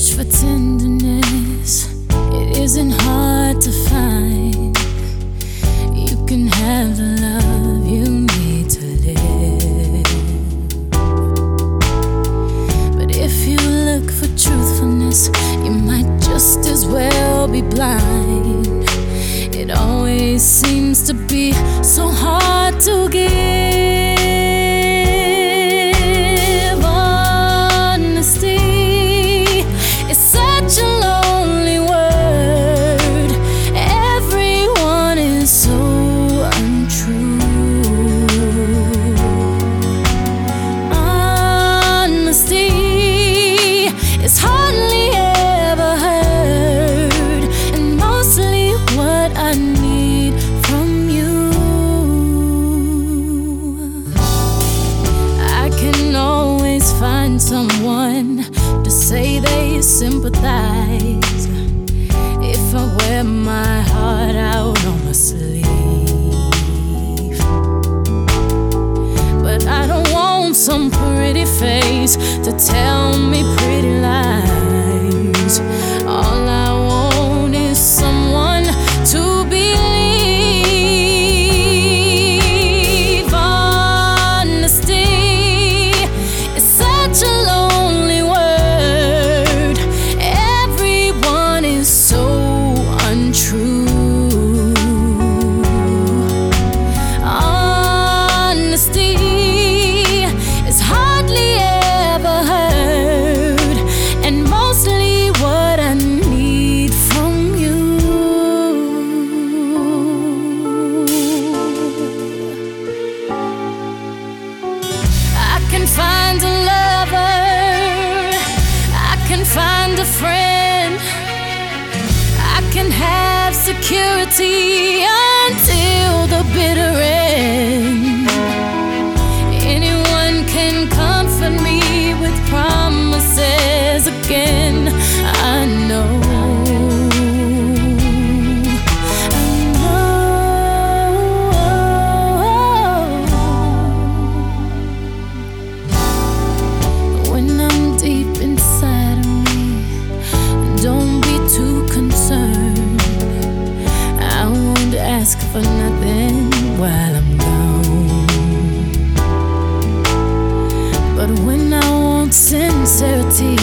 search for tenderness, it isn't hard to find. You can have the love you need to live. But if you look for truthfulness, you might just as well be blind. It always seems to be so hard to give. Honesty is such a lonely word. Everyone is so untrue. Honesty is hardly ever heard, and mostly what I need from you. I can always find someone to say they sympathize if I wear my heart out on my sleeve. But I don't want some pretty face to tell me pretty lies. All I want is someone to believe. Honesty is such a lonely word. Everyone is so untrue. Honesty is hardly ever heard, and mostly what I need from you. I can find a lover, I can find a friend, I can have security until the bitter end. Anyone can comfort me with promises again. I know. When I'm deep inside of me, don't be too concerned. I won't ask for nothing while I'm gone. But when I want sincerity,